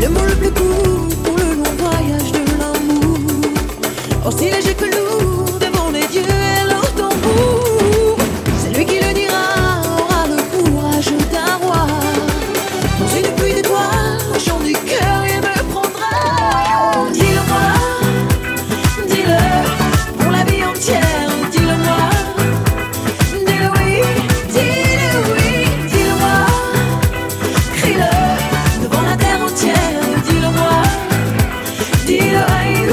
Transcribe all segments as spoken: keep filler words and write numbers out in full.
Le mot le plus court pour le long voyage de l'amour. Aussi léger que lourd devant les dieux et leur tambour. C'est lui qui le dira, aura le courage d'un roi. Dans une pluie d'étoiles, au chant du cœur, il me prendra. Dis-le-moi, dis-le, pour la vie entière, dis-le-moi. Dis-le oui, dis-le oui, dis-le-moi. Crie-le devant la terre entière, dis-le-moi. Dis-le aïe,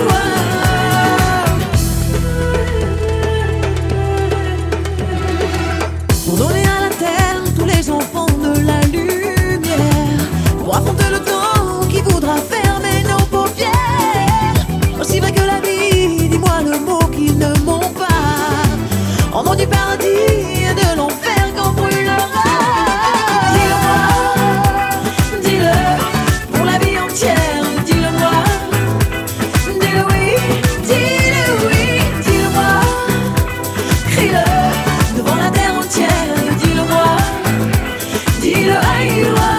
pour donner à la terre tous les enfants de la lumière, pour affronter le temps qui voudra fermer nos paupières. Aussi vrai que la vie, dis-moi le mot qu'ils ne m'ont pas. En nom du paradis et de l'enfer quand brûlera. Dis-le-moi, dis-le, pour la vie entière, dis-le-moi. Dis-le oui, dis-le oui, dis-le-moi. Crie-le devant la terre entière, dis-le-moi. Dis-le aïe.